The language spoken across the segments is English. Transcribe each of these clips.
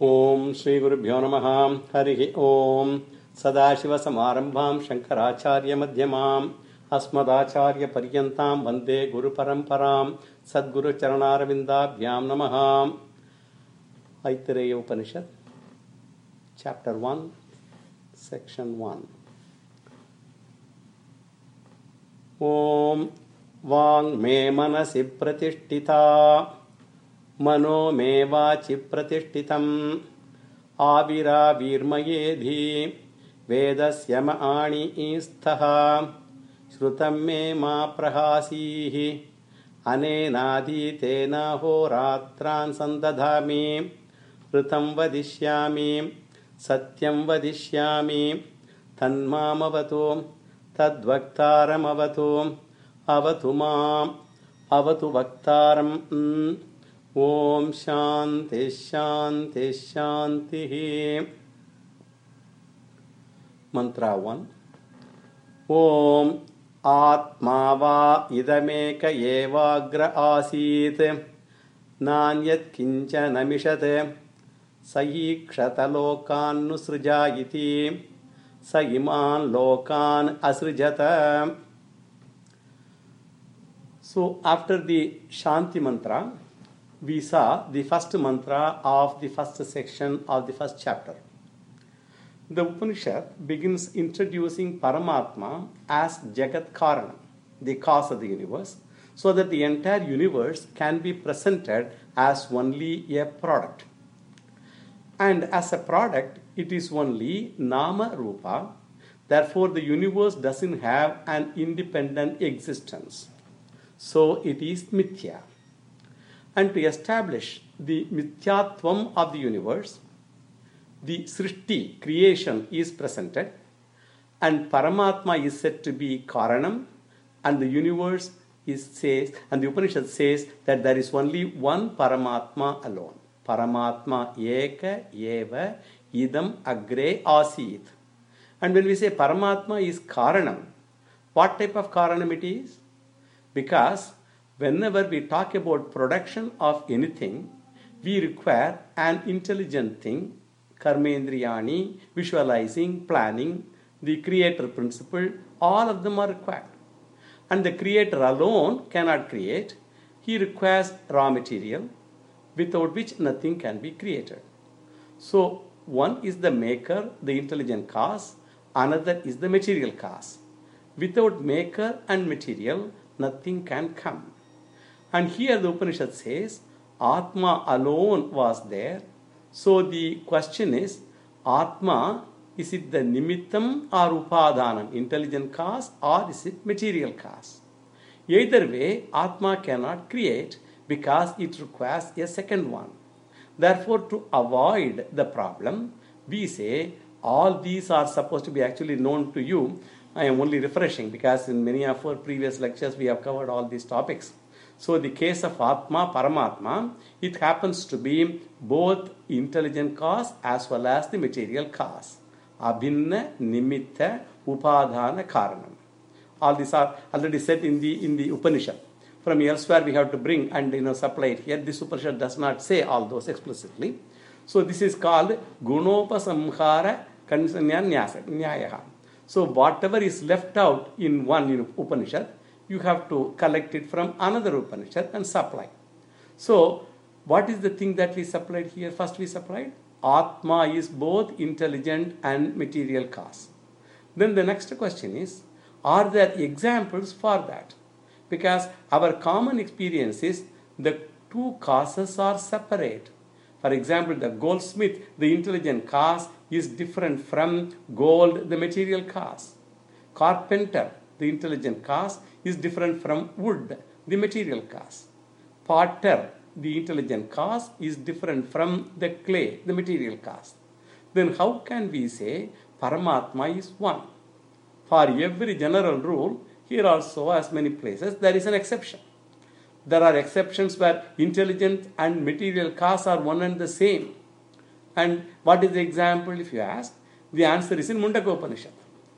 ಓಂ ಶ್ರೀ ಗುರುಭ್ಯೋ ನಮಃ. ಹರಿ ಓಂ. ಸದಾಶಿವಸಮಾರಂಭಾಂ ಶಂಕರಾಚಾರ್ಯ ಮಧ್ಯಮಾಂ ಅಸ್ಮದಾಚಾರ್ಯ ಪರ್ಯಂತಾಂ ವಂದೇ ಗುರುಪರಂಪರಾಂ. ಸದ್ಗುರು ಚರಣಾರವಿಂದಾಭ್ಯಾಂ ನಮಃ. Aitareya Upanishad, chapter 1, section 1. ಓಂ ವಾಂಗ್ ಮೇ ಮನಸಿ ಪ್ರತಿಷ್ಠಿತಾ ಮನೋ ಮೇ ವಾಚಿ ಪ್ರತಿಷ್ಠಿತಂ ಆವಿರಾವಿರ್ಮಯೇಧಿ ವೇದಸ್ಯ ಮಾಣೀಸ್ಥಃ ಶ್ರುತಂ ಮೇ ಮಾ ಪ್ರಹಾಸೀಃ ಅನೇನಾಧೀತೇನ ಹೋರಾತ್ರಾನ್ ಸಂದಧಾಮಿ ಋತಂ ವದಿಷ್ಯಾಮಿ ಸತ್ಯಂ ವದಿಷ್ಯಾಮಿ ತನ್ಮಾಮವತು ತದ್ವಕ್ತಾರಮವತು ಅವತು ಮಾಂ ಅವತು ವಕ್ತಾರಂ. ಓಂ ಶಾಂತಿ ಶಾಂತಿ ಶಾಂತಿ. ಮಂತ್ರ 1. ಓಂ ಆತ್ಮಾ ವಾ ಇದಮೇಕ ಏವಾಗ್ರ ಆಸೀತ್ ನಾನ್ಯತ್ ಕಿಂಚನ ಮಿಷತ್ ಸ ಈಕ್ಷತ ಲೋಕಾನ್ನುಸೃಜಾ ಇತಿ ಸ ಇಮಾನ್ ಲೋಕಾನ್ ಅಸೃಜತ. So after the Shanti mantra, we saw the first mantra of the first section of the first chapter. The Upanishad begins introducing Paramatma as Jagat Karanam, the cause of the universe, so that the entire universe can be presented as only a product. And as a product, it is only Nama Rupa. Therefore, the universe doesn't have an independent existence. So it is mithya. And to establish the mithyatvam of the universe, the srishti, creation, is presented, and Paramatma is said to be Karanam, and the universe says, and the Upanishad says that there is only one Paramatma alone. Paramatma eka eva idam agre asit. And when we say Paramatma is Karanam, what type of Karanam it is? Because whenever we talk about production of anything, we require an intelligent thing, karmendriyani, visualizing, planning, the creator principle, all of them are required. And the creator alone cannot create. He requires raw material, without which nothing can be created. So one is the maker, the intelligent cause, another is the material cause. Without maker and material, nothing can come. And here the Upanishad says Atma alone was there. So the question is, Atma, is it the nimittam or upadhanam, intelligent cause, or is it material cause? Either way, Atma cannot create because it requires a second one. Therefore, to avoid the problem, we say all these are supposed to be actually known to you. I am only refreshing because in many of our previous lectures we have covered all these topics. So the case of Atma, Paramatma, it happens to be both intelligent cause as well as the material cause. Abhinna, Nimitta, Upadhana, Karanam. All these are already said in the Upanishad. From elsewhere we have to bring and supply it here. This Upanishad does not say all those explicitly. So this is called Gunopasamhara Kansanya Nyayaha. So whatever is left out in one Upanishad, you have to collect it from another Upanishad and supply. So what is the thing that we supplied here? First we supplied Atma is both intelligent and material cause. Then the next question is, are there examples for that? Because our common experience is the two causes are separate. For example, the goldsmith, the intelligent cause, is different from gold, the material cause. Carpenter, the intelligent cause, is different from wood, the material cause. Potter, the intelligent cause, is different from the clay, the material cause. Then how can we say Paramatma is one? For every general rule, here also as many places, there is an exception. There are exceptions where intelligent and material cause are one and the same. And what is the example if you ask? The answer is in Mundaka Upanishad.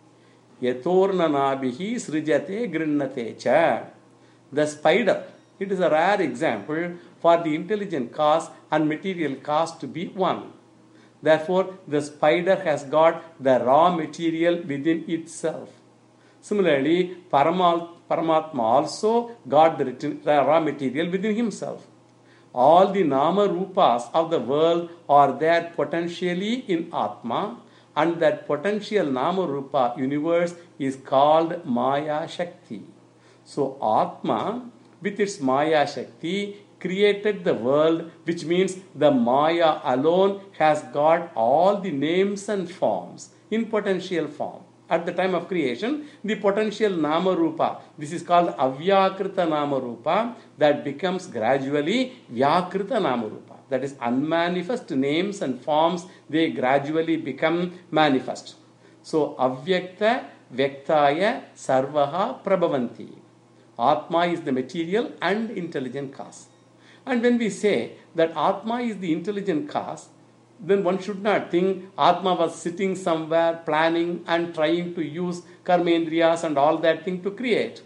Yatornanabihi srijate grinnate cha. The spider, it is a rare example for the intelligent cause and material cause to be one. Therefore, the spider has got the raw material within itself. Similarly, Paramatma also got the raw material within himself. All the Nama Rupas of the world are there potentially in Atma, and that potential Nama Rupa universe is called Maya Shakti. So, Atma with its Maya Shakti created the world, which means the Maya alone has got all the names and forms in potential form. At the time of creation, the potential Nama Rupa, this is called Avyakrita Nama Rupa, that becomes gradually Vyakrita Nama Rupa. That is, unmanifest names and forms, they gradually become manifest. So, Avyakta Vyaktaya Sarvaha Prabhavanti. Atma is the material and intelligent cause. And when we say that Atma is the intelligent cause, then one should not think Atma was sitting somewhere planning and trying to use karmendriyas and all that thing to create.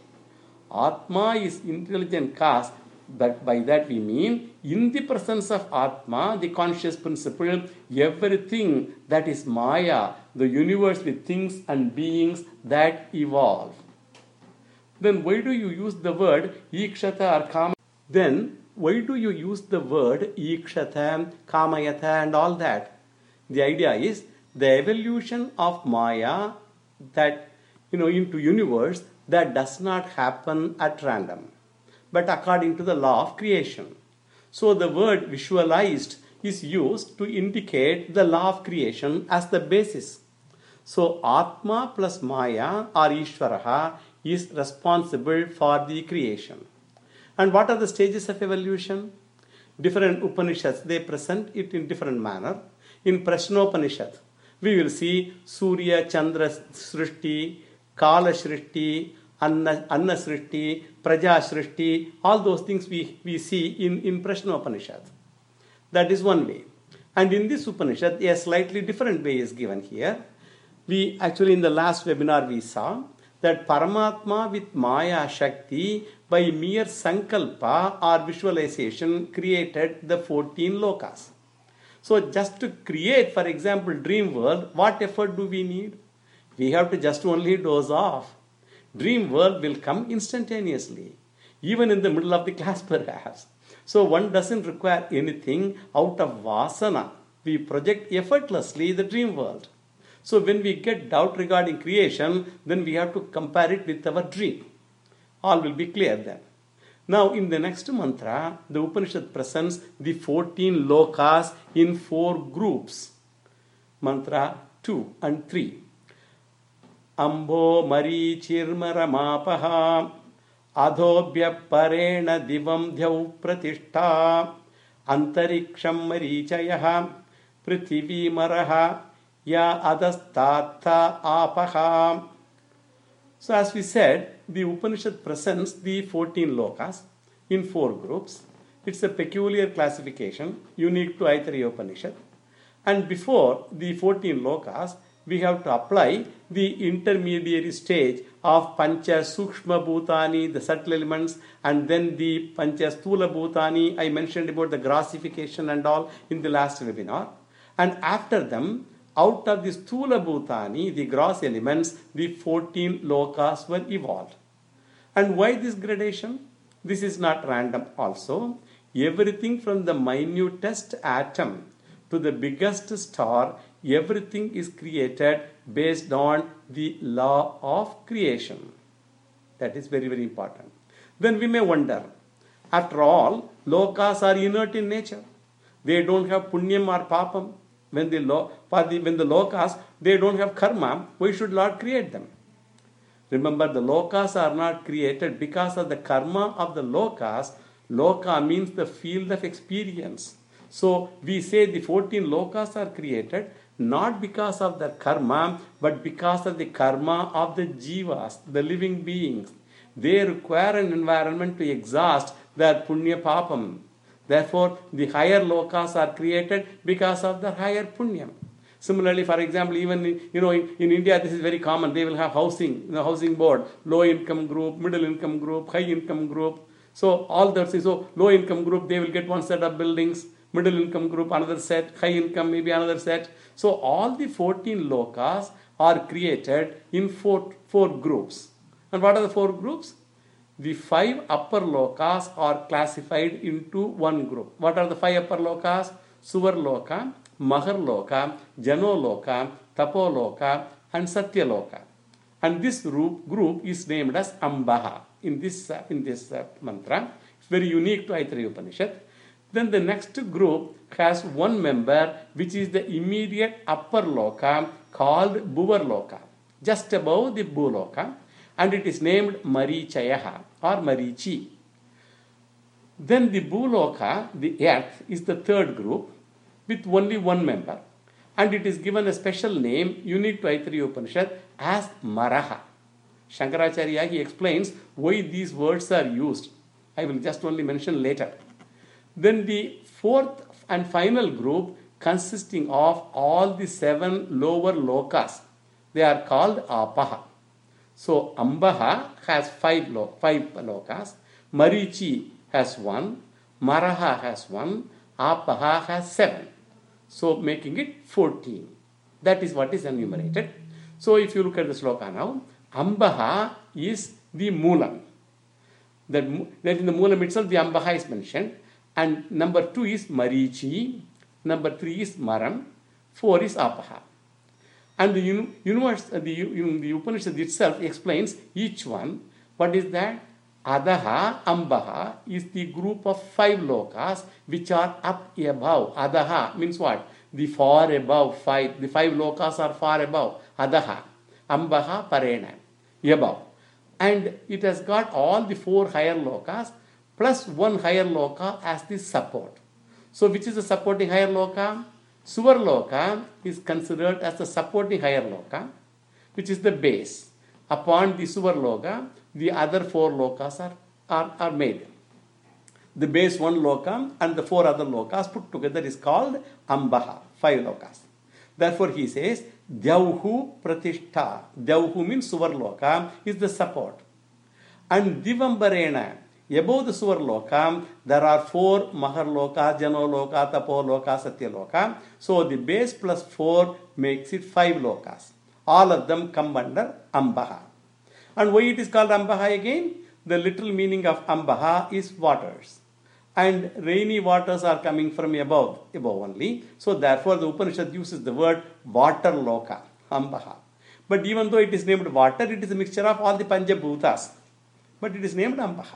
Atma is intelligent cause, but by that we mean in the presence of Atma, the conscious principle, everything that is Maya, the universe with things and beings that evolve. Then why do you use the word Ikshata or Kama? Then why do you use the word Ikshata, Kamayata and all that? The idea is the evolution of Maya that into universe that does not happen at random, but according to the law of creation. So the word visualized is used to indicate the law of creation as the basis. So Atma plus Maya or Ishvaraha is responsible for the creation. And what are the stages of evolution? Different Upanishads, they present it in different manner. In Prashnopanishad, we will see Surya, Chandra Srishti, Kala Srishti, Anna Srishti, Praja Srishti, all those things we see in Prashnopanishad. That is one way. And in this Upanishad, a slightly different way is given here. We actually in the last webinar we saw that Paramatma with Maya Shakti by mere Sankalpa or visualization created the 14 lokas. So just to create, for example, dream world, what effort do we need? We have to just only doze off. Dream world will come instantaneously, even in the middle of the class perhaps. So one doesn't require anything out of vasana. We project effortlessly the dream world. So when we get doubt regarding creation, then we have to compare it with our dream. All will be clear then. Now in the next mantra, the Upanishad presents the 14 lokas in 4 groups. Mantra 2 and 3. Ambo Mari Chirmara Mapaha Adhobhya Parena Divam Dhyau Pratishta Antariksham Marichayaha Prithivi Maraha Ya Adastata Apaha. So as we said, the Upanishad presents the 14 lokas in 4 groups. It's a peculiar classification unique to Aitareya Upanishad. And before the 14 lokas, we have to apply the intermediary stage of Pancha Sukshma Bhutani, the subtle elements, and then the Pancha Sthula Bhutani. I mentioned about the grossification and all in the last webinar. And after them, out of the Sthula Bhutani, the gross elements, the 14 lokas were evolved. And why this gradation? This is not random also. Everything from the minutest atom to the biggest star, everything is created based on the law of creation. That is very, very important. Then we may wonder, after all, lokas are inert in nature. They don't have punyam or papam. When the lokas, they don't have karma, why should Lord create them? Remember, the lokas are not created because of the karma of the lokas. Loka means the field of experience. So we say the 14 lokas are created not because of their karma, but because of the karma of the jivas, the living beings. They require an environment to exhaust their punya papam. Therefore, the higher lokas are created because of the higher punyam. Similarly, for example, even in India, this is very common. They will have housing, the housing board, low income group, middle income group, high income group. So all that is so low income group, they will get one set of buildings. middle income group another set, high income maybe another set. So all the 14 lokas are created in four groups. And what are the 4 groups? The 5 upper lokas are classified into one group. What are the 5 upper lokas? Suvarloka, Maharloka, Janoloka, Tapoloka, and Satyaloka. And this group is named as Ambaha in this mantra. It's very unique to Aitareya Upanishad. Then the next group has one member, which is the immediate upper loka called Bhuvarloka, just above the Bhuloka, and it is named Marichayaha or Marichi. Then the Bhuloka, the earth, is the third group with only one member, and it is given a special name unique to Aitareya Upanishad as Maraha. Shankaracharya, he explains why these words are used. I will just only mention later. Then the fourth and final group consisting of all the 7 lower lokas, they are called Apaha. So Ambaha has 5 lokas, Marichi has 1, Maraha has 1, Apaha has 7. So making it 14. That is what is enumerated. So if you look at the sloka now, Ambaha is the Moolam. That in the Moolam itself the Ambaha is mentioned. And number 2 is Marichi, number 3 is Maram, 4 is Apaha. And the Upanishad itself explains each one. What is that? Adaha, Ambaha is the group of 5 lokas which are up above. Adaha means what? The far above 5. The 5 lokas are far above. Adaha, Ambaha, Parena, above. And it has got all the 4 higher lokas plus 1 higher loka as the support. So which is the supporting higher loka? Suvarloka is considered as the supporting higher loka, which is the base. Upon the Suvarloka, the other 4 lokas are made. The base 1 loka and the 4 other lokas put together is called Ambaha, 5 lokas. Therefore he says, Dyauhu Pratishtha. Dyauhu means Suvarloka is the support. And Divambarena, above the Suvarloka, there are 4 Maharloka, Janoloka, Tapoloka, Satyaloka. So the base plus 4 makes it 5 lokas. All of them come under Ambaha. And why it is called Ambaha again? The literal meaning of Ambaha is waters. And rainy waters are coming from above only. So therefore the Upanishad uses the word water loka, Ambaha. But even though it is named water, it is a mixture of all the Panchabhutas. But it is named Ambaha.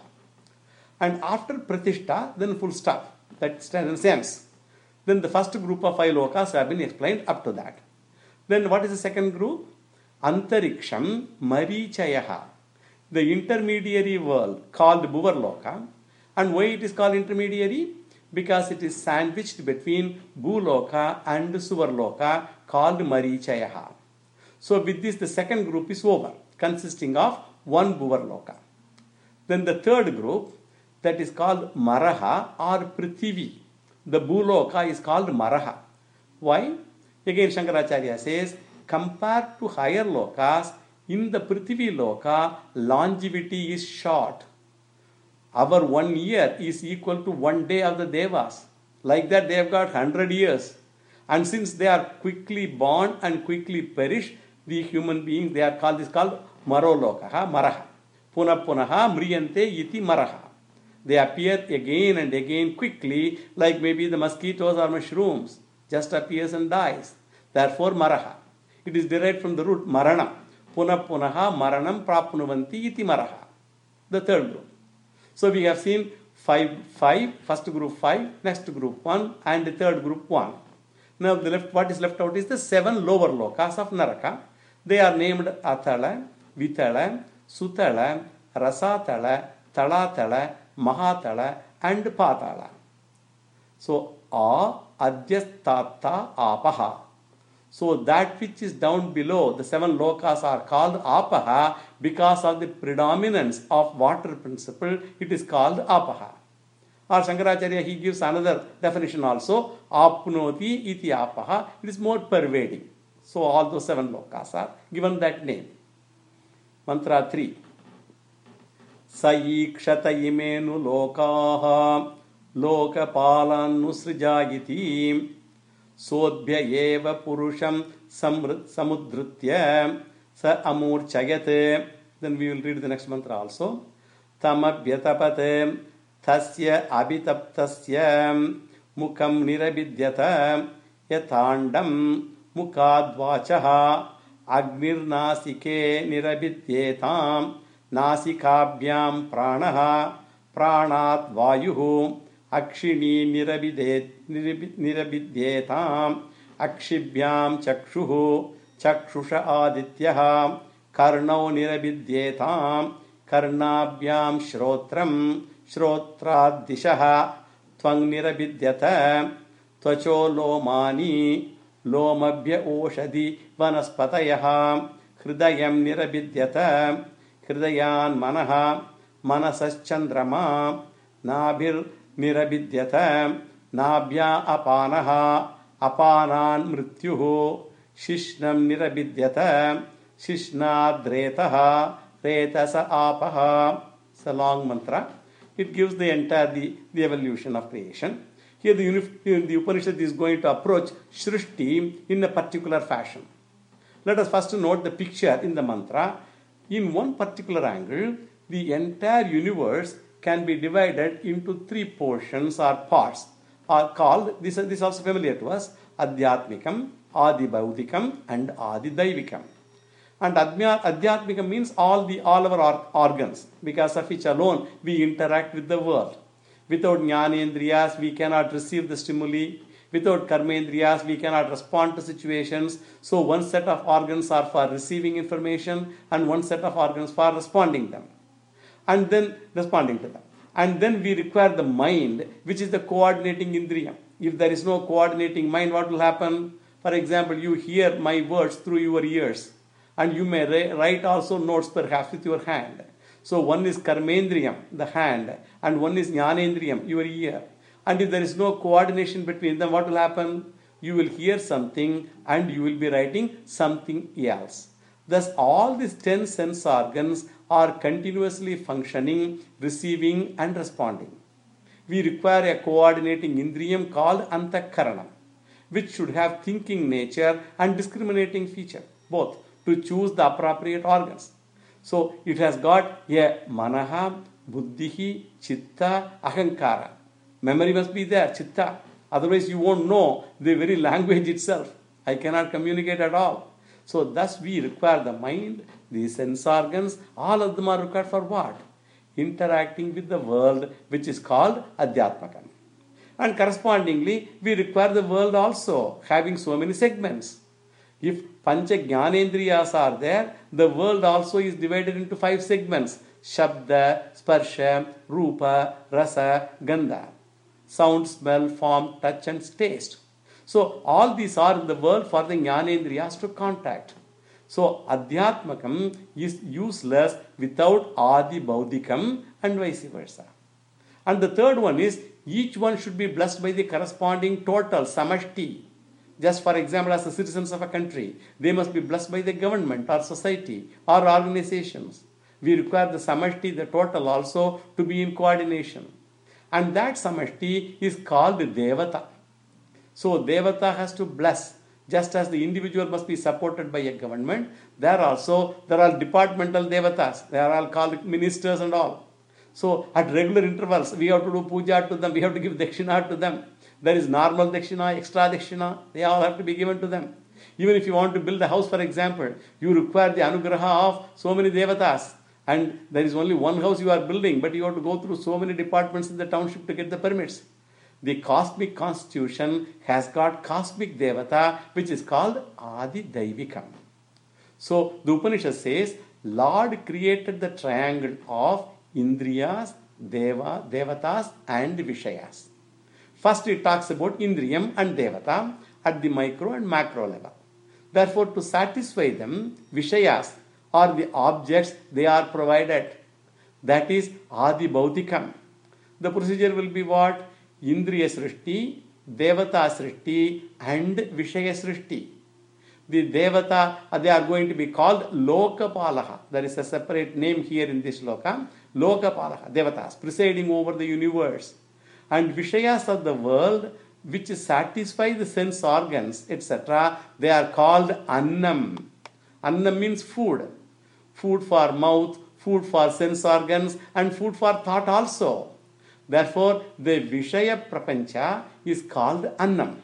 And after Pratishtha, then full stop. That stands sense. Then the first group of 5 lokas have been explained up to that. Then what is the second group? Antariksham Marichayaha. The intermediary world called Bhuvarloka. And why it is called intermediary? Because it is sandwiched between Bhuloka and Suvarloka called Marichayaha. So with this the second group is over, consisting of 1 Bhuvarloka. Then the third group, that is called Maraha or Prithivi. The Bhuloka is called Maraha. Why? Again Shankaracharya says, compared to higher lokas, in the Prithivi loka, longevity is short. Our 1 year is equal to 1 day of the Devas. Like that they have got 100 years. And since they are quickly born and quickly perish, the human beings, they are called Maroloka, Maraha. Puna Punaha Mriyante iti Maraha. They appear again and again quickly, like maybe the mosquitoes or mushrooms, just appears and dies. Therefore, Maraha. It is derived from the root Marana. Puna Punaha Maranam Prapnuvanti iti Maraha. The third group. So we have seen 5, first group 5, next group 1, and the third group 1. Now what is left out is the 7 lower lokas of Naraka. They are named Athala, Vitala, Sutala, Rasatala, Talatala, Mahatala, and Patala. So, Adhyastata Apaha. So, that which is down below, the 7 lokas are called Apaha because of the predominance of water principle, it is called Apaha. Or Shankaracharya, he gives another definition also, Apnoti iti Apaha, it is more pervading. So, all those 7 lokas are given that name. Mantra 3. Saikshata imenu lokaha लोकपालान्नुसृजायिति सोऽभ्य एव पुरुषं samudritya sa amurchayat. Then we will read the next mantra also. Tamabhyatapat tasya abhitaptasya mukam nirabidyata yathandam mukadvachaha agnirnasike nirabidyetam nasikabhyam pranaha pranat vayuhu akshini nirabidyetam akshibhyam chakshuhu chakshusha adityah karnau nirabidyetam karnabhyam shrotram shrotraddishah tvang nirabidyata tvacho lomani lomabhya oshadi vanaspatayah hridayam nirabidyata hridayan manaha manasaschandrama nabhir nirabidyata nabhya apanaha apanan mrityuhu shishnam nirabidyata shishnadretaha retasa apaha. It's a long mantra. It gives the entire the evolution of creation. Here the Upanishad is going to approach Shrishti in a particular fashion. Let us first note the picture in the mantra. In one particular angle, the entire universe can be divided into three portions or parts, are called, this is also familiar to us, Adhyatmikam, Adibhaudikam and Adidaivikam. And Adhyatmikam means all our organs, because of which alone we interact with the world. Without Jnanendriyas, we cannot receive the stimuli. Without Karmendriyas, we cannot respond to situations. So one set of organs are for receiving information and one set of organs for responding to them. And then we require the mind, which is the coordinating indriya. If there is no coordinating mind, what will happen? For example, you hear my words through your ears, and you may write also notes perhaps with your hand. So one is Karmendriyam, the hand, and one is Jnanendriyam, your ear. And if there is no coordination between them, what will happen? You will hear something and you will be writing something else. Thus, all these 10 sense organs are continuously functioning, receiving and responding. We require a coordinating indriyam called Antakaranam, which should have thinking nature and discriminating feature, both, to choose the appropriate organs. So, it has got a manaha, buddhihi, chitta, ahankara. Memory must be there, chitta. Otherwise, you won't know the very language itself. I cannot communicate at all. So, thus we require the mind, the sense organs, all of them are required for what? Interacting with the world, which is called Adhyatmakam. And correspondingly, we require the world also, having so many segments. If Pancha Jnanendriyas are there, the world also is divided into 5 segments. Shabda, Sparsha, Rupa, Rasa, Gandha. Sound, smell, form, touch and taste. So all these are in the world for the Jnanendriyas to contact. So Adhyatmakam is useless without Adi Baudikam and vice versa. And the third one is, each one should be blessed by the corresponding total, Samashti. Just for example, as the citizens of a country, they must be blessed by the government or society or organizations. We require the Samashti, the total also, to be in coordination. And that Samashti is called Devata. So Devata has to bless. Just as the individual must be supported by a government, there are departmental Devatas. They are all called ministers and all. So at regular intervals, we have to do puja to them, we have to give dakshina to them. There is normal dakshina, extra dakshina, they all have to be given to them. Even if you want to build a house, for example, you require the anugraha of so many devatas. And there is only one house you are building, but you have to go through so many departments in the township to get the permits. The cosmic constitution has got cosmic devata, which is called Adi Daivikam. So the Upanishad says, Lord created the triangle of Indriyas, Devatas and Vishayas. First it talks about Indriyam and Devata at the micro and macro level. Therefore, to satisfy them, Vishayas are the objects they are provided. That is Adi Baudikam. The procedure will be what? Indriya Srishti, Devata Srishti and Vishaya Srishti. The Devata, they are going to be called Lokapalaha. There is a separate name here in this Loka. Lokapalaha, Devatas, presiding over the universe. and Vishayas of the world which satisfy the sense organs, etc., they are called Annam. Annam means food. Food for mouth, food for sense organs, and food for thought also. Therefore, the Vishaya Prapancha is called Annam.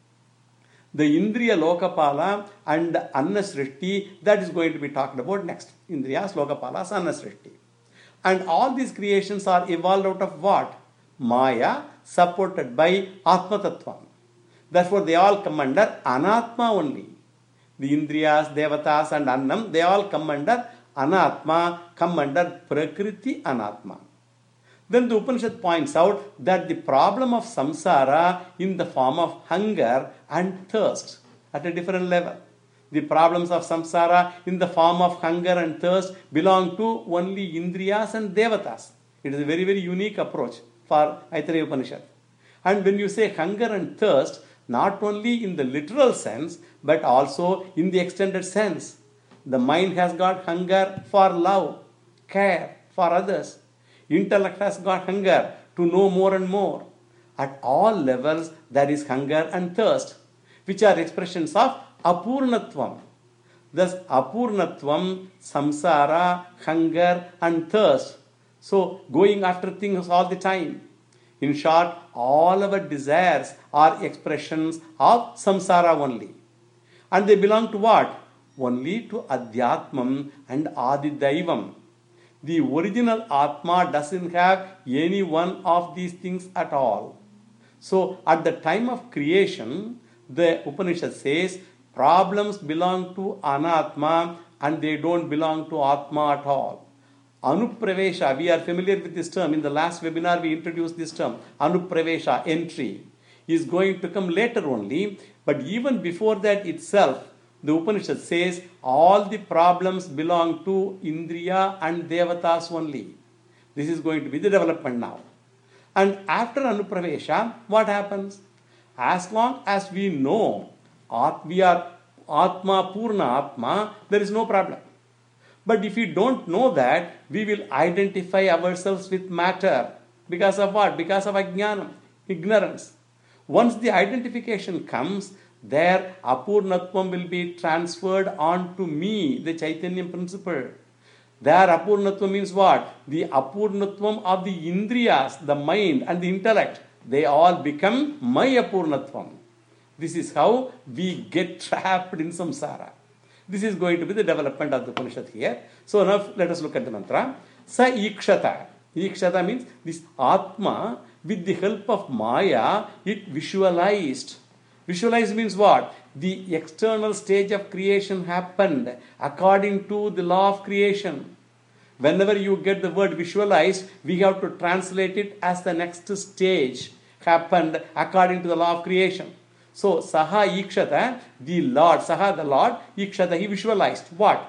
The Indriya Lokapala and Anna Srishti, that is going to be talked about next. Indriyas, Lokapalas, Anna Srishti. And all these creations are evolved out of what? Maya, supported by Atma Tattva. Therefore, they all come under Anatma only. The Indriyas, Devatas, and Annam, they all come under Anatma, come under Prakriti Anatma. Then the Upanishad points out that the problem of samsara in the form of hunger and thirst at a different level. The problems of samsara in the form of hunger and thirst belong to only Indriyas and Devatas. It is a very, very unique approach for Aitareya Upanishad. And when you say hunger and thirst, not only in the literal sense, but also in the extended sense. The mind has got hunger for love, care for others. Intellect has got hunger to know more and more. At all levels, there is hunger and thirst, which are expressions of Apurnatvam. Thus, Apurnatvam, samsara, hunger, and thirst. So, going after things all the time. In short, all our desires are expressions of samsara only. And they belong to what? Only to Adhyatmam and Adidaivam. The original Atma doesn't have any one of these things at all. So, at the time of creation, the Upanishad says, problems belong to Anatma and they don't belong to Atma at all. Anupravesha, we are familiar with this term. In the last webinar, we introduced this term. Anupravesha, entry, is going to come later only. But even before that itself, the Upanishad says all the problems belong to Indriya and Devatas only. This is going to be the development now. And after Anupravesha, what happens? As long as we know we are Atma, Purna Atma, there is no problem. But if we don't know that, we will identify ourselves with matter. Because of what? Because of Ajnanam, ignorance. Once the identification comes, there Apurnatvam will be transferred on to me, the Chaitanya principle. There Apurnatvam means what? The Apurnatvam of the Indriyas, the mind and the intellect, they all become my Apurnatvam. This is how we get trapped in samsara. This is going to be the development of the Upanishad here. So now let us look at the mantra. Sa ikshata. Ikshata means this Atma, with the help of Maya, it visualized. Visualize means what? The external stage of creation happened according to the law of creation. Whenever you get the word visualized, we have to translate it as the next stage happened according to the law of creation. So, Saha Ikshata, the Lord, Saha the Lord, Ikshata, he visualized what?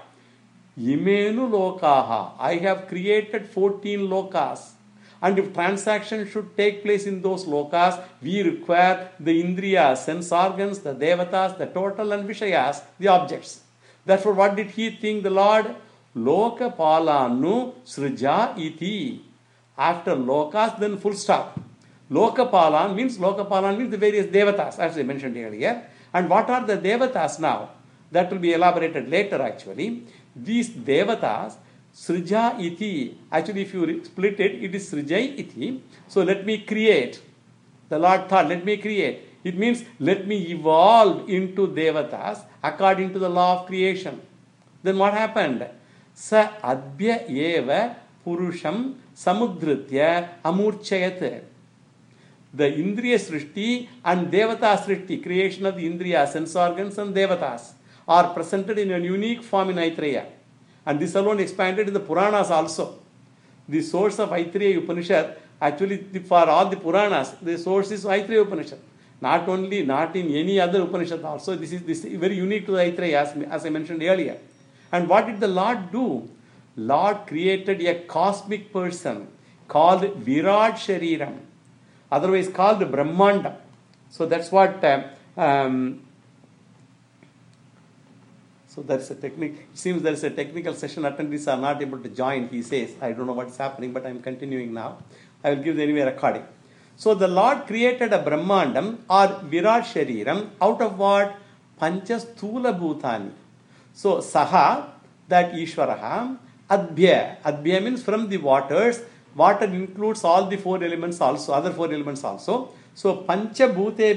Imenu Lokaha, I have created 14 lokas. And if transaction should take place in those lokas, we require the Indriyas, sense organs, the Devatas, the total and Vishayas, the objects. Therefore, what did he think, the Lord? Lokapalanu srija iti. After lokas, then full stop. Lokapalan means the various Devatas, as I mentioned earlier. And what are the Devatas now? That will be elaborated later actually. These Devatas, Srija iti. Actually, if you split it, it is Srijai iti. So let me create. The Lord thought, let me create. It means let me evolve into Devatas according to the law of creation. Then what happened? Sa adbhya eva purusham samudritya amurchayat. The Indriya Srishti and Devata Srishti, creation of the Indriya, sense organs and Devatas, are presented in a unique form in Aitareya. And this alone expanded in the Puranas also. The source of Aitareya Upanishad, actually for all the Puranas, the source is Aitareya Upanishad. Not in any other Upanishad also. This is very unique to the Aitareya, as I mentioned earlier. And what did the Lord do? Lord created a cosmic person called Virat Shariram, otherwise called Brahmanda. So that's what. So there's a technique. It seems there is a technical session. Attendees are not able to join. He says, I don't know what's happening, but I'm continuing now. I will give the anyway recording. So the Lord created a Brahmandam or Virat Shariram out of what? Pancha Sthula Bhutani. So Saha, that Ishvaraha, Adbhya. Adbhya means from the waters. Water includes all the four elements also, other four elements also. So Pancha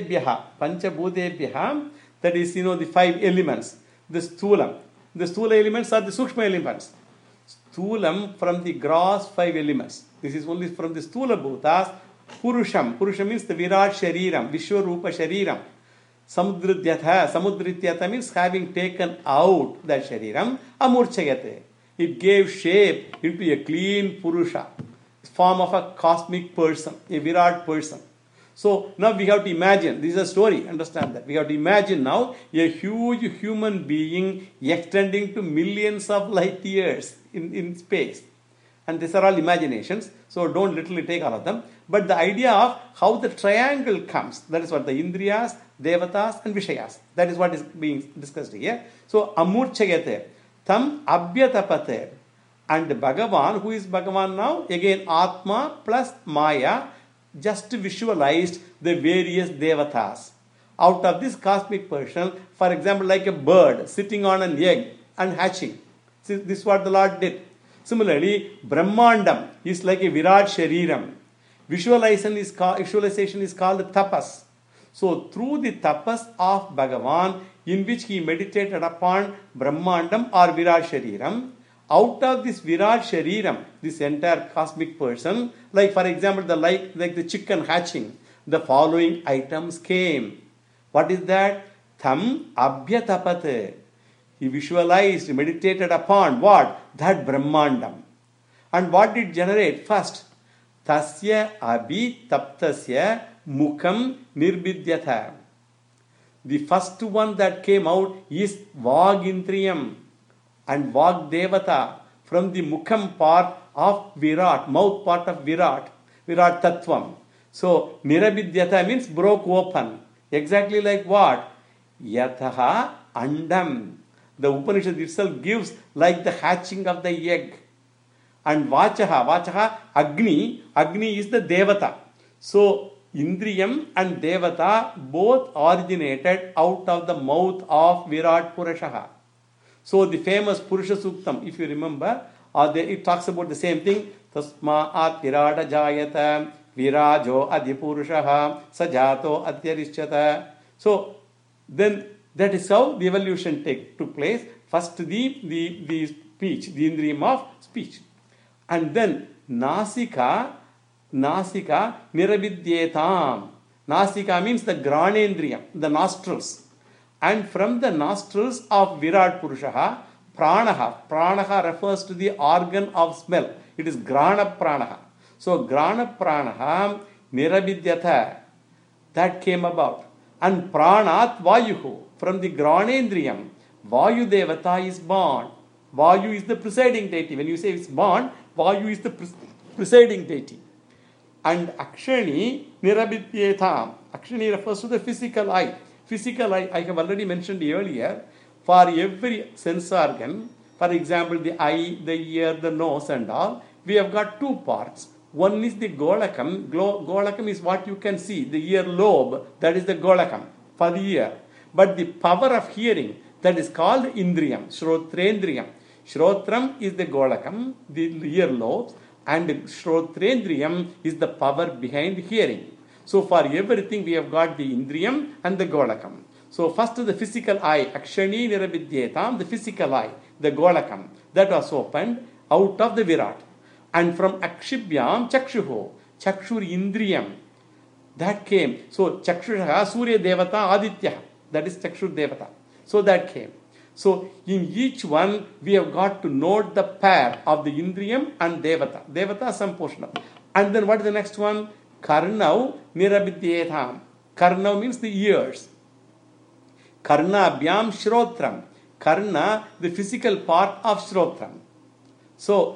Bhutebhyaha, that is, the five elements. The Sthulam. The Sthula elements are the Sukshma elements. Sthulam from the gross five elements. This is only from the Sthula Bhutas. Purusham. Purusham means the Virat Shariram, Vishwarupa Shariram. Samudrityatha means having taken out that Shariram. Amurchayate. It gave shape into a clean Purusha, form of a cosmic person, a Virat person. So now we have to imagine, this is a story, understand that. We have to imagine now a huge human being extending to millions of light years in space. And these are all imaginations, so don't literally take all of them. But the idea of how the triangle comes, that is what the Indriyas, Devatas and Vishayas, that is what is being discussed here. So Amurchayate, Tam Abhyatapate. And Bhagavan, who is Bhagavan now? Again Atma plus Maya, just visualized the various devatas. Out of this cosmic person, for example, like a bird sitting on an egg and hatching. See, this is what the Lord did. Similarly, Brahmandam is like a Virat Shariram. Visualization is called tapas. So, through the tapas of Bhagavan, in which he meditated upon Brahmandam or Virat Shariram, out of this Virat Shariram, this entire cosmic person, like for example, like the chicken hatching, the following items came. What is that? Tham Abhyatapate. He visualized, meditated upon what? That Brahmandam. And what did generate first? Tasya Abhitaptasya Mukham Nirbidyatha. The first one that came out is Vagindriyam and Vagdevata from the Mukham part of Virat, mouth part of Virat Tattvam. So, Nirabidyata means broke open. Exactly like what? Yataha Andam. The Upanishad itself gives like the hatching of the egg. And Vachaha, Agni is the Devata. So, Indriyam and Devata both originated out of the mouth of Virat Purushaha. So the famous Purusha Suktam, if you remember, it talks about the same thing. Tasma'at Virata Jayata Virajo Adipurushaha Sajato Adyarishyata. So then that is how the evolution took place. First the speech, the Indriyam of speech. And then Nasika Nirabidyetam. Nasika means the Granendriyam, the nostrils. And from the nostrils of Virat Purushaha, Pranaha refers to the organ of smell. It is Grana Pranaha. So Grana Pranaha Nirabidyatha, that came about. And Pranat Vayuhu, from the Granendriyam, Vayu Devata is born. Vayu is the presiding deity. When you say it's born, Vayu is the presiding deity. And Akshani Nirabidyetam. Akshani refers to the physical eye. Physical eye, I have already mentioned earlier, for every sense organ, for example, the eye, the ear, the nose and all, we have got two parts. One is the Golakam. Golakam is what you can see, the ear lobe, that is the Golakam for the ear. But the power of hearing, that is called Indriyam, Shrotrendriyam. Shrotram is the Golakam, the ear lobes, and Shrotrendriyam is the power behind hearing. So for everything we have got the Indriyam and the Golakam. So first the physical eye, Akshani Nirabidyetam, the physical eye, the Golakam, that was opened out of the Virat. And from Akshibhyam, Chakshuho, Chakshur Indriyam, that came. So Chakshusha, Surya Devata, Aditya, that is Chakshur Devata. So that came. So in each one we have got to note the pair of the Indriyam and Devata. Devata some portion of. And then what is the next one? Karnau Nirabidyetam. Karnau means the ears. Karna Abhyam Shrotram. Karna, the physical part of Shrotram. So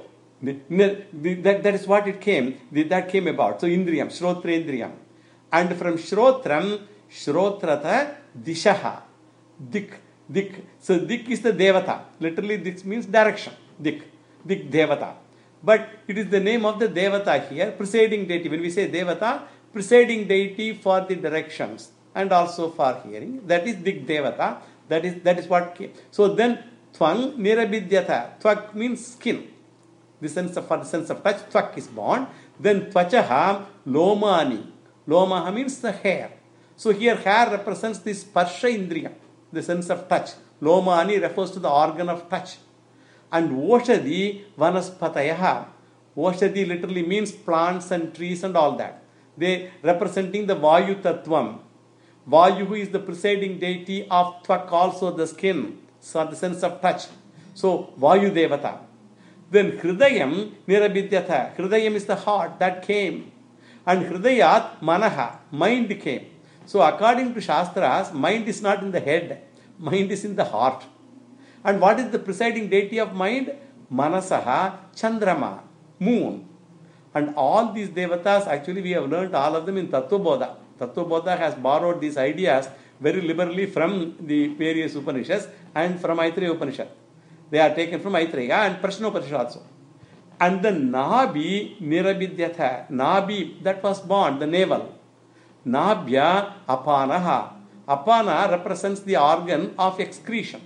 that is what it came. That came about. So Indriyam, Shrotrendriyam. And from Shrotram, Shrotrata Dishaha. Dik. So Dik is the Devata. Literally this means direction. Dik Devata. But it is the name of the Devata here, presiding deity. When we say Devata, presiding deity for the directions and also for hearing. That is Dig Devata. That is what came. So then Tvang Nirabidyata. Tvak means skin. For the sense of touch, Tvak is born. Then Tvachaha Lomani. Lomaha means the hair. So here hair represents the Sparsha Indriya, the sense of touch. Lomani refers to the organ of touch. And Oshadi Vanaspatayaha. Oshadi literally means plants and trees and all that. They representing the Vayu Tattvam. Vayu is the presiding deity of Tvak, also the skin, so the sense of touch. So Vayu Devata. Then Hridayam Nirabidyatha. Hridayam is the heart that came. And Hridayat Manaha, mind came. So according to Shastras, mind is not in the head. Mind is in the heart. And what is the presiding deity of mind? Manasaha Chandrama, moon. And all these devatas, actually we have learned all of them in Tattva Bodha. Tattva Bodha has borrowed these ideas very liberally from the various Upanishads and from Maitreya Upanishad. They are taken from Maitreya and Prashna Upanishad also. And the Nabi Nirabidyatha, Nabi that was born, the navel. Nabhya Apanaha. Apana represents the organ of excretion.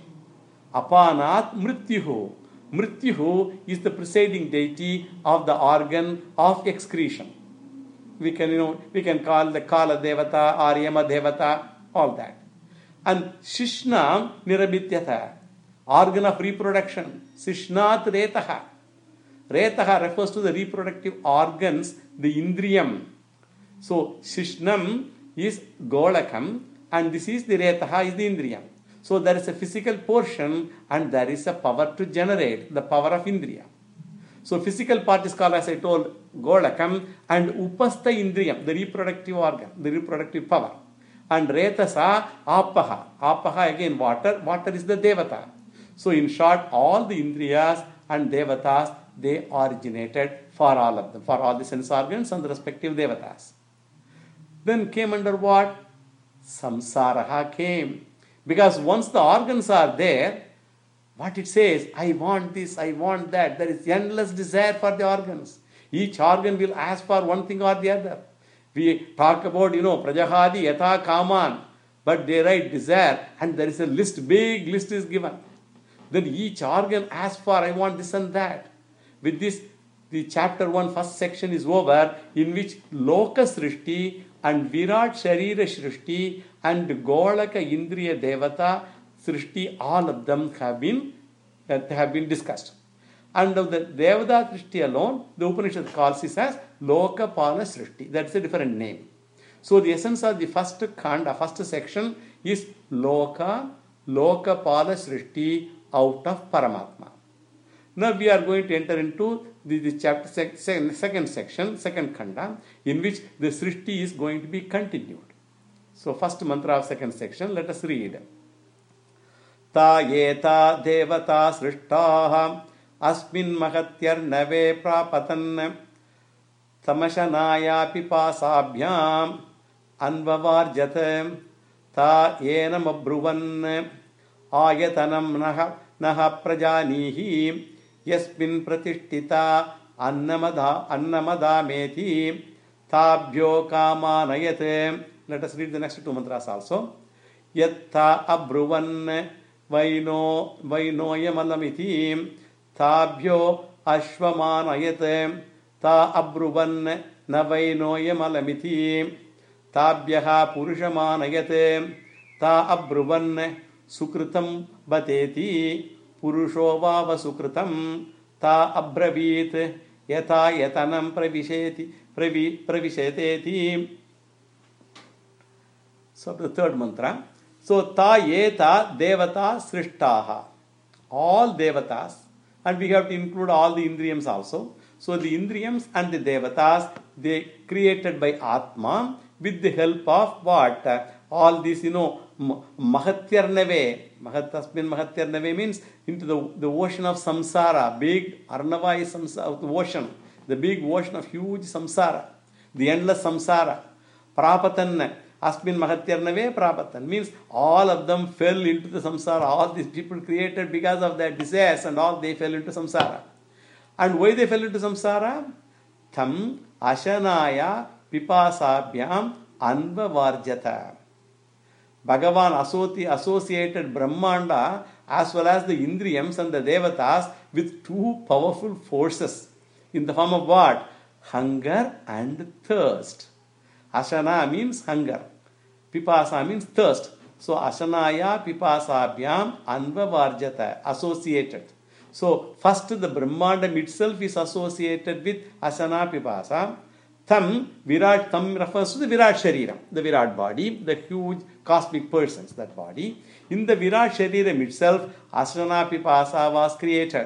Apanat Mrityuhu. Mrityuhu is the presiding deity of the organ of excretion. We can call the Kala Devata or Yama Devata, all that. And Shishna Nirabidyatha, organ of reproduction. Sishnat Retaha. Retaha refers to the reproductive organs, the Indriyam. So Shishnam is Golakam and this is the Retaha is the Indriyam. So there is a physical portion and there is a power to generate, the power of Indriya. So physical part is called, as I told, Golakam, and Upastha Indriyam, the reproductive organ, the reproductive power. And Retasa Apaha. Apaha again water. Water is the Devata. So in short, all the Indriyas and Devatas, they originated for all of them, for all the sense organs and the respective Devatas. Then came under what? Samsaraha came. Because once the organs are there, what it says, I want this, I want that. There is endless desire for the organs. Each organ will ask for one thing or the other. We talk about, Prajahadi, Yatha, Kaman. But they write desire and there is a list, big list is given. Then each organ asks for, I want this and that. With this, the chapter 1 first section is over, in which Loka Srishti and Virat Sharira Srishti and Golaka Indriya Devata Srishti, all of them have been discussed. And of the Devata Srishti alone, the Upanishad calls it as Lokapala Srishti. That's a different name. So the essence of the first khanda, first section is Lokapala Srishti out of Paramatma. Now we are going to enter into the chapter second section, second khanda, in which the Srishti is going to be continued. So first mantra of second section, let us read. Ta yeta devata srishtaha asmin mahatyarnave prapatan tamashanaya pipasabhyam anvavarjate ta yenam abruvan ayatanam naha prajanihi yasmin pratishtita annamada meti tabhyo kamanayate. Let us read the next two mantras also. Yatta abruvan vainoyamalamiti tabhyo ashvamanayate ta abruvan navainoyamalamiti tabhyaha purushamanayate ta abruvan sukritam bateti purusho vava sukritam ta abravit yata yatanam pravisheteti. So the third mantra. So ta yeta devata srishtaha. All devatas, and we have to include all the indriyams also. So the indriyams and the devatas, they created by Atma with the help of what? All these, mahatyarnave. Mahatyarnave means into the ocean of samsara. Big Arnava is the ocean. The big ocean of huge samsara. The endless samsara. Prapatan. Asmin Mahatyarnave Prapatan means all of them fell into the samsara. All these people created because of their desires and all, they fell into samsara. And why they fell into samsara? Tham Ashanaya pipasabhyam anvavarjata. Bhagavan associated Brahmanda as well as the Indriyams and the Devatas with two powerful forces in the form of what? Hunger and thirst. Ashana means hunger. Pipasa means thirst. So Ashanaya Pipasabhyam Anvavarjata, associated. So first the Brahmandam itself is associated with Asana Pipasa. Tam refers to the Virat Shariram, the Virat body, the huge cosmic persons, that body. In the Virat Shariram itself, Asana Pipasa was created.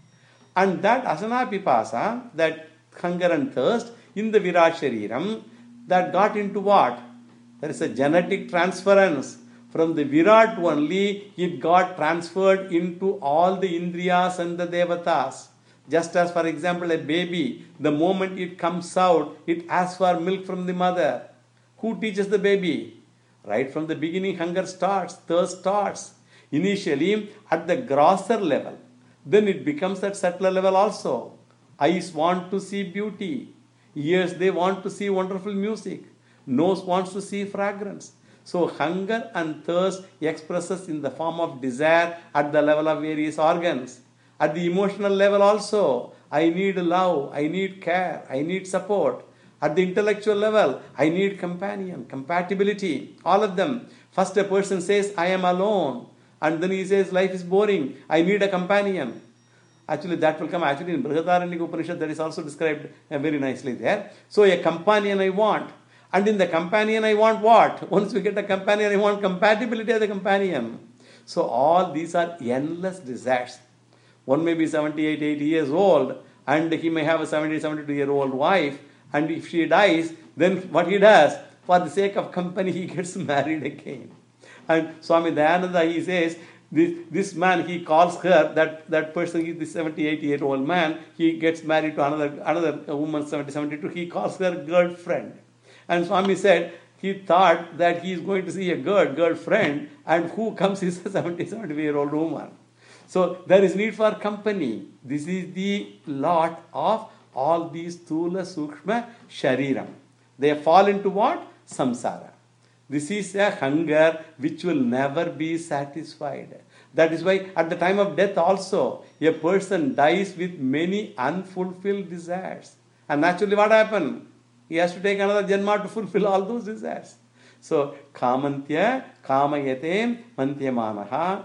And that Asana Pipasa, that hunger and thirst in the Virat Shariram, that got into what? There is a genetic transference. From the Virat only, it got transferred into all the Indriyas and the Devatas. Just as, for example, a baby, the moment it comes out, it asks for milk from the mother. Who teaches the baby? Right from the beginning, hunger starts, thirst starts. Initially, at the grosser level. Then it becomes at subtler level also. Eyes want to see beauty. Ears, they want to see wonderful music. Nose wants to see fragrance. So hunger and thirst expresses in the form of desire at the level of various organs. At the emotional level also, I need love, I need care, I need support. At the intellectual level, I need companion, compatibility, all of them. First a person says, I am alone. And then he says, life is boring, I need a companion. Actually, that will come actually in Brihadaranyaka Upanishad, that is also described very nicely there. So a companion I want. And in the companion I want what? Once we get a companion, I want compatibility of the companion. So all these are endless desires. One may be 78, 80 years old, and he may have a 70, 72-year-old wife, and if she dies, then what he does, for the sake of company, he gets married again. And Swami Dayananda, he says, this man, he calls her, that person, this 78-year-old man, he gets married to another woman, 70, 72, he calls her girlfriend. And Swami said, he thought that he is going to see a girlfriend, and who comes is a 70, 72-year-old woman. So there is need for company. This is the lot of all these Sthula Sukshma Shariram. They fall into what? Samsara. This is a hunger which will never be satisfied. That is why at the time of death also, a person dies with many unfulfilled desires. And naturally what happened? He has to take another janma to fulfill all those desires. So, kamantya, kamayate, mantyamanaha,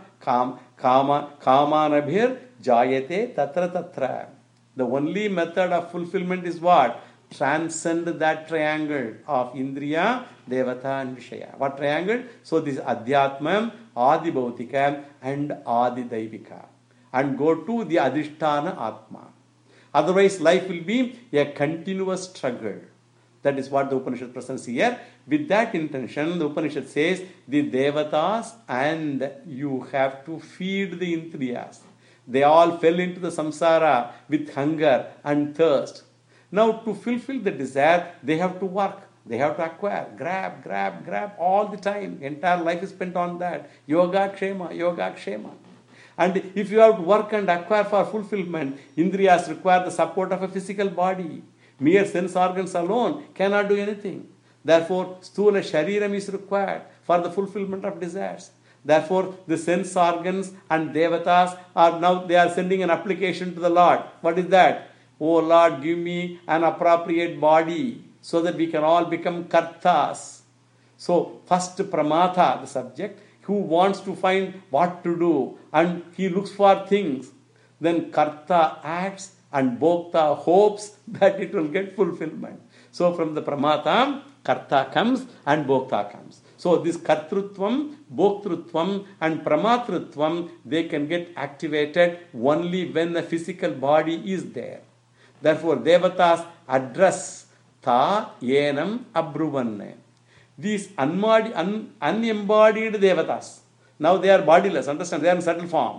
kamanabhir, jayate, tatra tatra. The only method of fulfillment is what? Transcend that triangle of Indriya, Devata and Vishaya. What triangle? So this is Adhyatma, Adi Bhautika and Adi Daivika. And go to the Adhisthana Atma. Otherwise life will be a continuous struggle. That is what the Upanishad presents here. With that intention, the Upanishad says, the Devatas and you have to feed the Indriyas. They all fell into the samsara with hunger and thirst. Now to fulfill the desire, they have to work. They have to acquire, grab all the time. Entire life is spent on that. Yoga kshema. And if you have to work and acquire for fulfillment, Indriyas require the support of a physical body. Mere sense organs alone cannot do anything. Therefore, Sthula Shariram is required for the fulfillment of desires. Therefore, the sense organs and Devatas they are sending an application to the Lord. What is that? Oh Lord, give me an appropriate body so that we can all become kartas. So, first Pramatha, the subject, who wants to find what to do and he looks for things. Then Karta acts and Bhokta hopes that it will get fulfillment. So, from the Pramata, Karta comes and Bhokta comes. So, this Kartrutvam, Bhoktrutvam and Pramatrutvam, they can get activated only when the physical body is there. Therefore, Devatas address Ta Yenam Abruvanne. These unembodied Devatas, now they are bodiless, understand, they are in subtle form.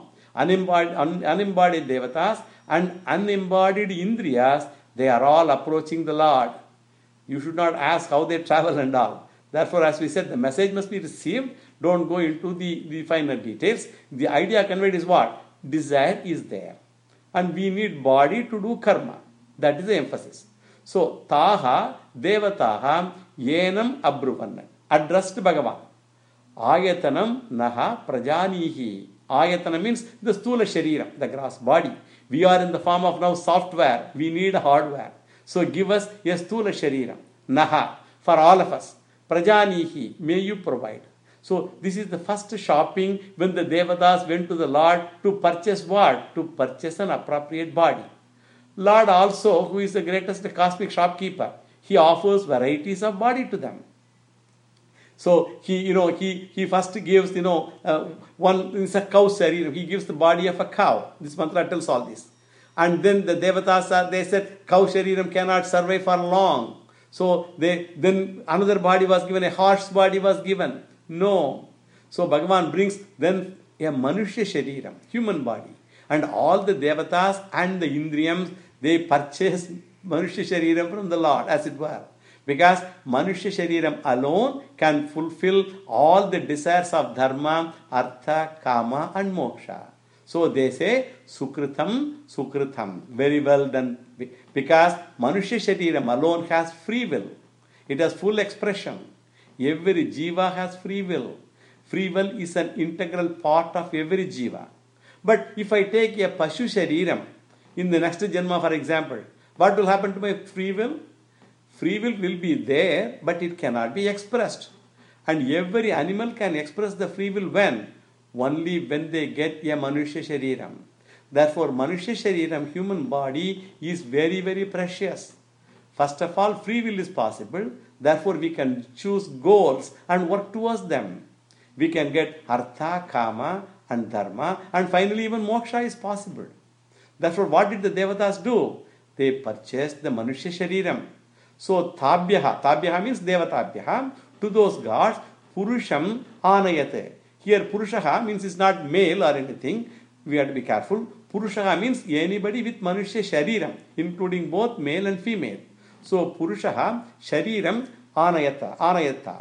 Unembodied Devatas and unembodied Indriyas, they are all approaching the Lord. You should not ask how they travel and all. Therefore, as we said, the message must be received. Don't go into the finer details. The idea conveyed is what? Desire is there. And we need body to do karma. That is the emphasis. So, Taha Devataha Yenam Abruvan addressed Bhagavan. Ayatanam Naha Prajanihi. Ayatana means the Stula Shariram, the gross body. We are in the form of now software. We need hardware. So give us a Stula Shariram. Naha. For all of us. Prajanihi. May you provide. So this is the first shopping when the Devatas went to the Lord to purchase what? To purchase an appropriate body. Lord also, who is the greatest cosmic shopkeeper, he offers varieties of body to them. So he first gives, one is a cow sarira. He gives the body of a cow. This mantra tells all this. And then the Devatas, they said, cow shariram cannot survive for long. So then another body was given, a horse body was given. No. So Bhagavan brings then a Manushya Shariram, human body. And all the Devatas and the Indriyams, they purchase Manushya Shariram from the Lord, as it were. Because Manushya Shariram alone can fulfill all the desires of Dharma, Artha, Kama and Moksha. So they say, Sukritam, Sukritam. Very well done. Because Manushya Shariram alone has free will. It has full expression. Every jiva has free will. Free will is an integral part of every jiva. But if I take a Pashu Shariram, in the next Janma, for example, what will happen to my free will? Free will be there, but it cannot be expressed. And every animal can express the free will when? Only when they get a Manushya Shariram. Therefore, Manushya Shariram, human body, is very, very precious. First of all, free will is possible. Therefore, we can choose goals and work towards them. We can get Artha, Kama and Dharma, and finally even Moksha is possible. Therefore, what did the Devatas do? They purchased the Manushya Shariram. So, Tabhyaha means Devatabhyaha, to those gods, Purusham Anayate. Here, Purushaha means it's not male or anything. We have to be careful. Purushaha means anybody with Manushya Shariram, including both male and female. So, Purushaha Shariram Anayata.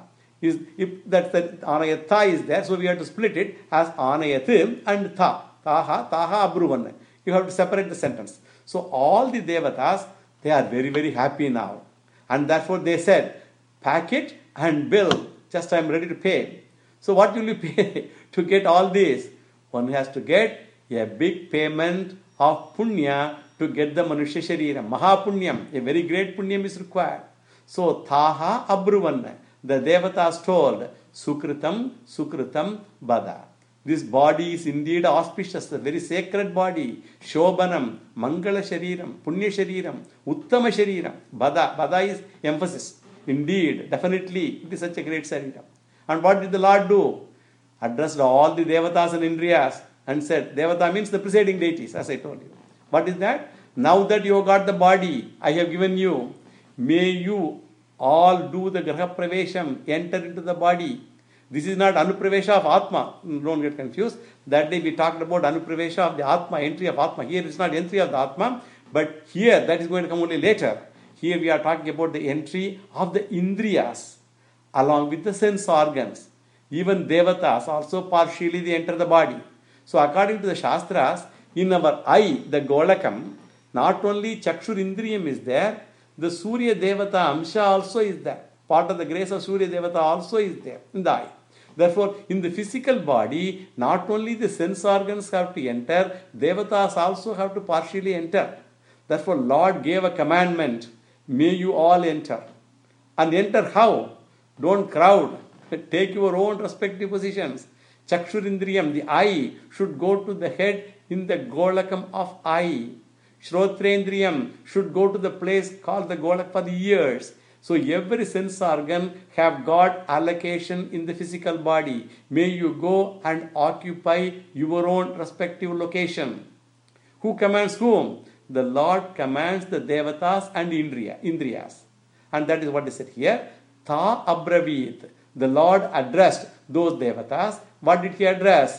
If that Anayata is there, so we have to split it as Anayat and Taha Abruvan. You have to separate the sentence. So, all the Devatas, they are very, very happy now. And therefore they said, pack it and bill. Just I am ready to pay. So what will you pay to get all this? One has to get a big payment of punya to get the Manushya Shariram. Mahapunyam, a very great punyam is required. So Taha Abruvan, the Devatas told, Sukritam, Sukritam, Bada. This body is indeed auspicious, a very sacred body. Shobhanam, Mangala Shariram, Punya Shariram, Uttama Shariram. Bada is emphasis. Indeed, definitely, it is such a great Shariram. And what did the Lord do? Addressed all the Devatas and Indriyas and said, Devata means the presiding deities, as I told you. What is that? Now that you have got the body I have given you, may you all do the Graha Pravesham, enter into the body. This is not Anupravesha of Atma. Don't get confused. That day we talked about Anupravesha of the Atma, entry of Atma. Here it's not entry of the Atma, but here that is going to come only later. Here we are talking about the entry of the Indriyas along with the sense organs. Even Devatas also partially they enter the body. So according to the Shastras, in our eye, the Golakam, not only Chakshur Indriyam is there, the Surya Devata Amsha also is there. Part of the grace of Surya Devata also is there in the eye. Therefore, in the physical body, not only the sense organs have to enter, Devatas also have to partially enter. Therefore, Lord gave a commandment, may you all enter. And enter how? Don't crowd. Take your own respective positions. Chakshurindriyam, the eye, should go to the head in the Golakam of eye. Shrotrendriyam should go to the place called the Golak for the ears. So every sense organ have got allocation in the physical body. May you go and occupy your own respective location. Who commands whom? The Lord commands the Devatas and Indriyas. And that is what is said here. Ta Abravit. The Lord addressed those Devatas. What did he address?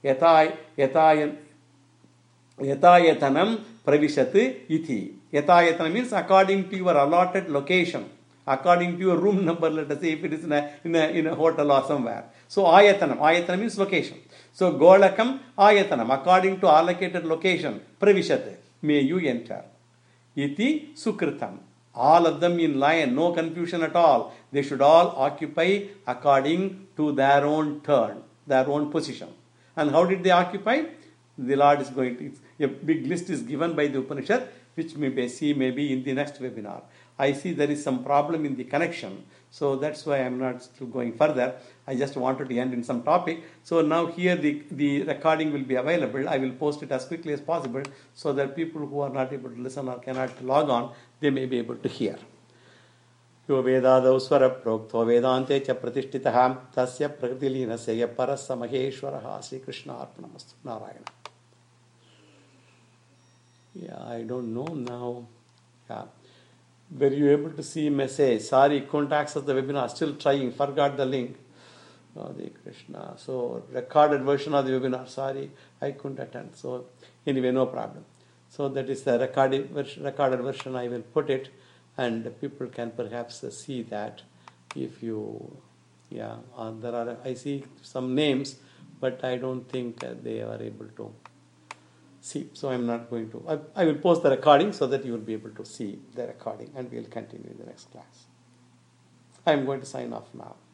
Yatayatanam pravishat iti. Yatayatanam means according to your allotted location. According to your room number, let us say, if it is in a hotel or somewhere. So, ayatanam means location. So, Golakam, ayatanam, according to allocated location, pravishat, may you enter. Iti sukritam. All of them in line, no confusion at all. They should all occupy according to their own turn, their own position. And how did they occupy? The Lord is going to, a big list is given by the Upanishad, which we may see maybe in the next webinar. I see there is some problem in the connection, so that's why I'm not still going further. I just wanted to end in some topic. So now here the recording will be available. I will post it as quickly as possible so that people who are not able to listen or cannot log on, they may be able to hear. यो वेदादौ स्वरप्रोक्तो वेदान्ते च प्रतिष्ठितः तस्य प्रकृतिलीनस्य यः परः महेश्वरः श्रीकृष्णार्पणमस्तु. Narayan. Yeah, I don't know now. Yeah. Were you able to see message? Sorry, couldn't access the webinar. Still trying. Forgot the link. Hare Krishna. So recorded version of the webinar. Sorry, I couldn't attend. So anyway, no problem. So that is the recorded version. I will put it, and people can perhaps see that. If you, yeah, there are. I see some names, but I don't think they are able to see. So I'm not going to. I will post the recording so that you will be able to see the recording, and we will continue in the next class. I'm going to sign off now.